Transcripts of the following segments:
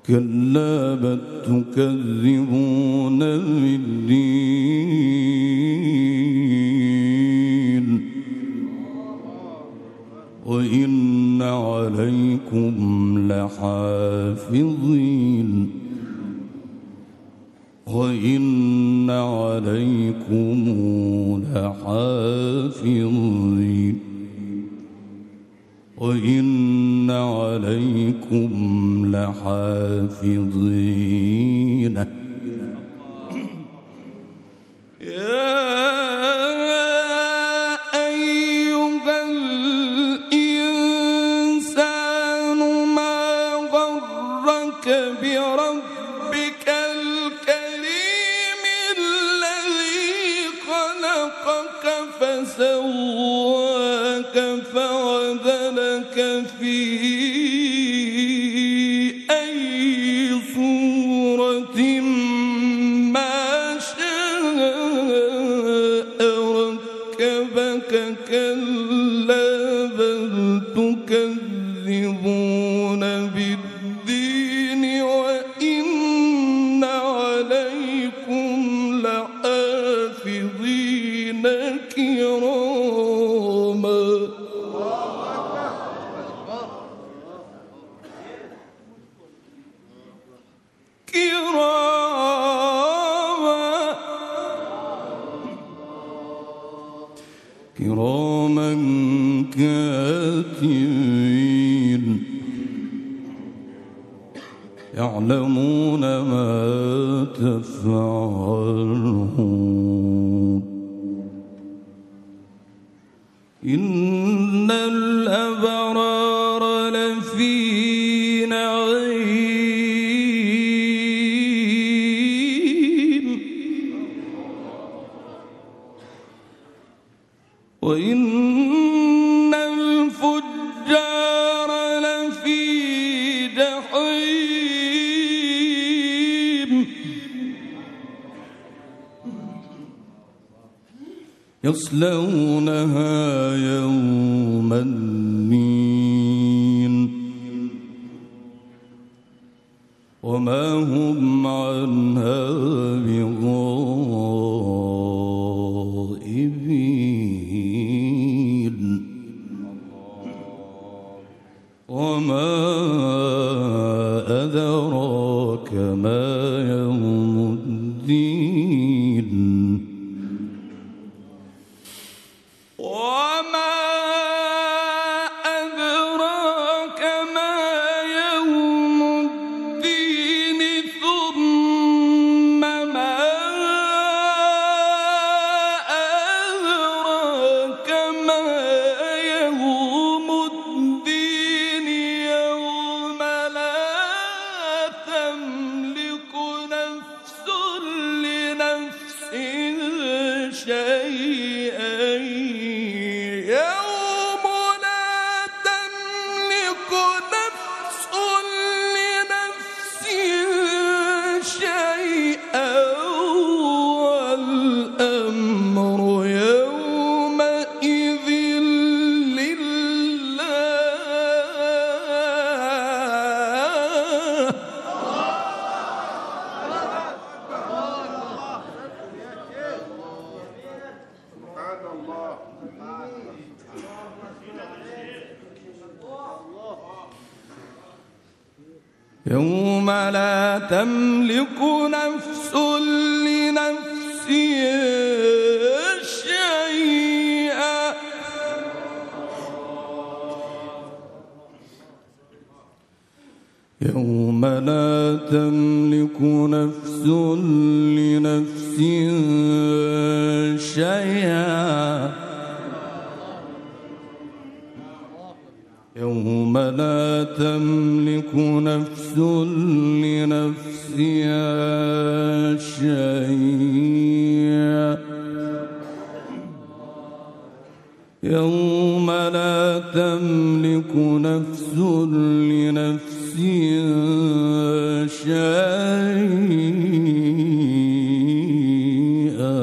كلا بل تكذبون بالدين وإن عليكم لحافظين وإن عليكم لحافظين وإن عليكم لحافظين يا أيها الإنسان ما غرك بربك الكريم الذي خلقك فسواك فعدلك في أي صورة ما شاء ركبك كلا بل تكذبون بالدين وإن عليكم لحافظين كراما كراما كاتبين يعلمون ما تفعلون إن الأبرار لفي نعيم وإن الفجار لفي جحيم يصلونها يوم الدين وما هم عنها بغائبين وما أدراك ما يوم الدين وما أدراك ما يوم الدين ثم ما أدراك ما يوم الدين يوم لا تملك نفس لنفس شيئا يوم لا تملك نفس لنفس شيئا والأمر يومئذ لله يوم لا تملك نفس لنفس شيئا يوم لا تملك نفس لنفس شيئا يوم لا تملك نفس لنفس شيئا يوم لا تملك نفس لنفس شيئا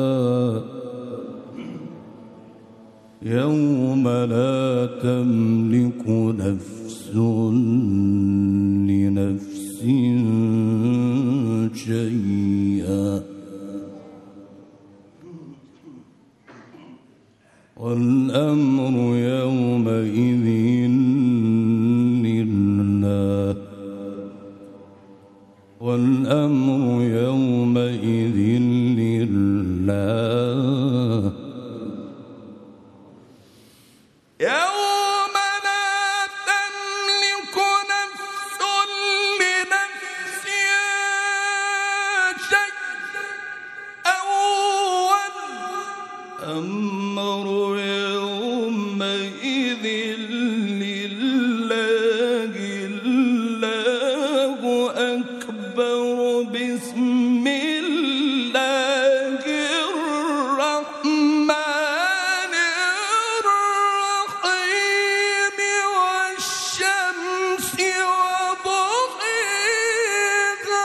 يوم لا تملك نفس لنفس شيئا والأمر يومئذ لله والأمر يومئذ لله يوم لا تملك نفس لنفس شيئا والأمر يومئذ لله الله أكبر بسم الله الرحمن الرحيم والشمس وضحيها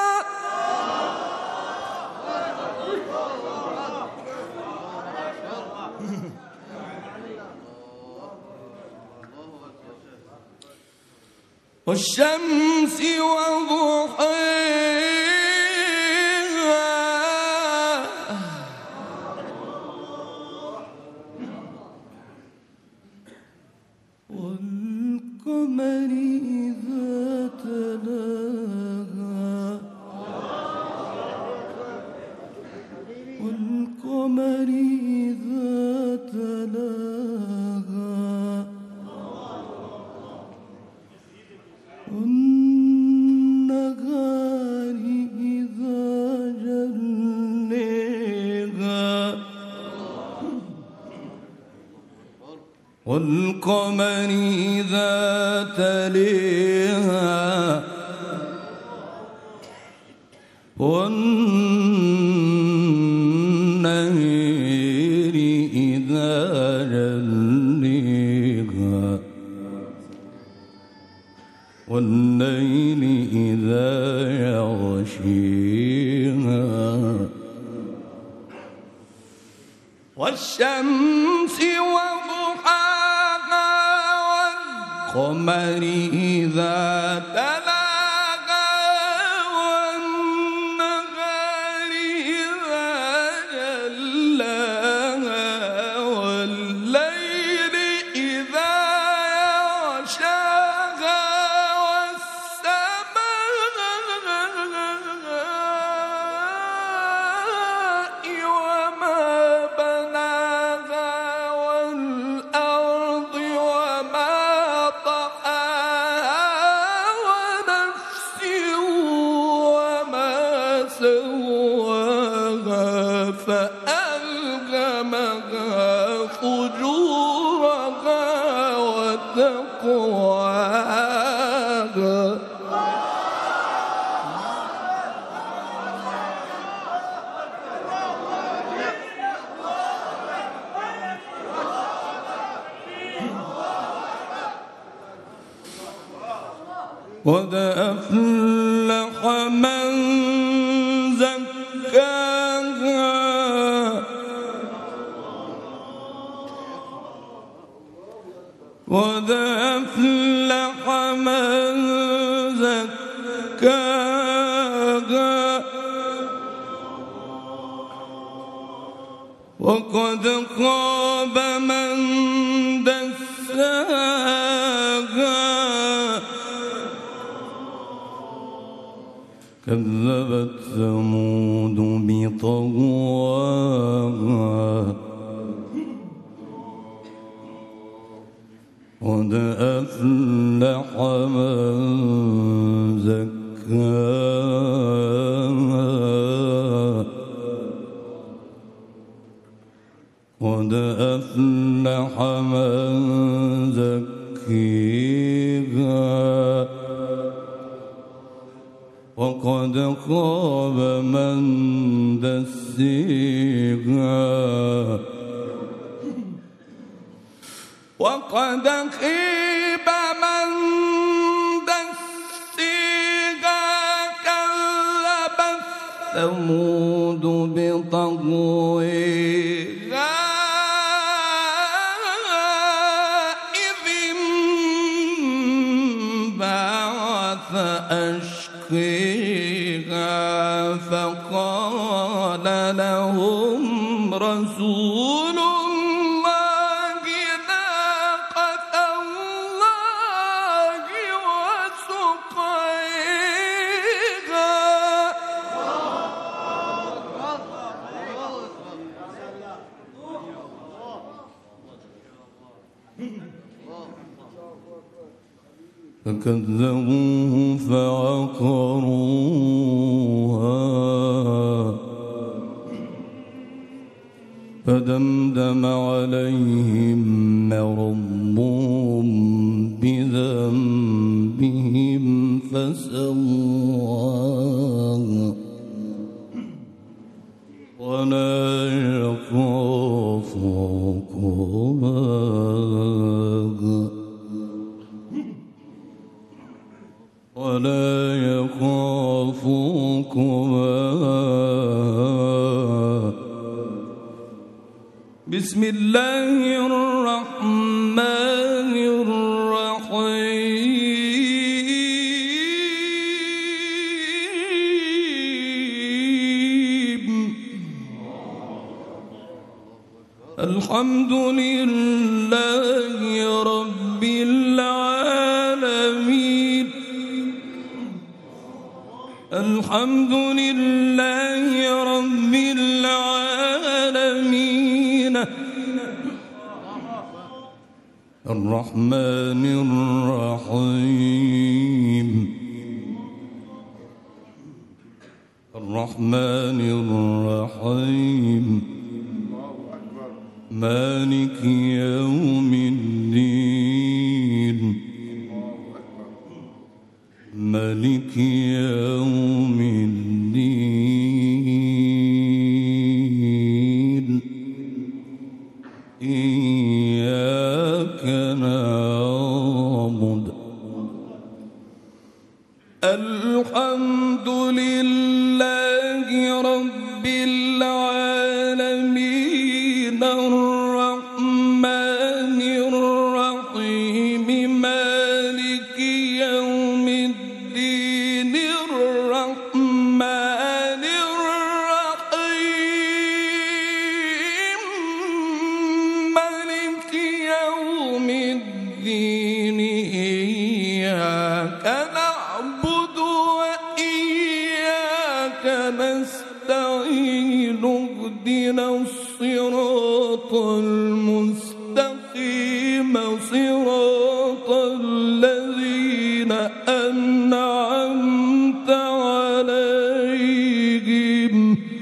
والشمس وضحيها والقمر إذا تلاها والقمر إذا تلاها والنهار إذا جلاها والقمر إذا تليها والنهر إذا جليها والليل إذا يغشيها والشمس وضحاها والقمر إذا تلاها والنهار إذا جلاها والليل إذا يغشاها فألهمها فجورها وتقواها قد أفلح من زكاها قد أفلح من زكاها وقد خاب من دساها كذبت ثمود بطغواها قد أفلح من زكاها قد أفلح من زكيها وقد خاب من دسيها وقد خيب من دسيها كذبت ثمود بطغواها إذ انبعث فأشقيها فقال لهم رسول الله ناقة الله وسقيها فكذبوه فعقروها فدمدم عليهم ربهم بذنبهم فسواها ولا يخاف عقباها ولا يخاف عقباها. بسم الله الرحمن الرحيم. الحمد لله رب العالمين. الحمد لله رب العالمين. الرحمن الرحيم. الرحمن الرحيم. مالك يوم الدين. مالك يوم الدين. إياك نعبد. الحمد لله رب العالمين. الرحمن الرحيم. مالك يوم الدين. الرحمن الرحيم. مالك يوم الدين. إياك نعبد وإياك نستعين. اهدنا الصراط المستقيم. صراط الذين أنعمت عليهم.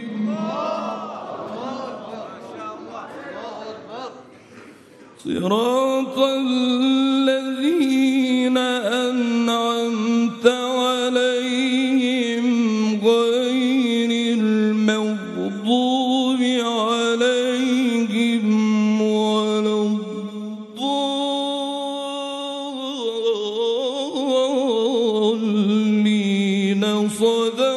صراط الذين أنعمت عليهم غير المغضوب عليهم ولا الضالين. صدق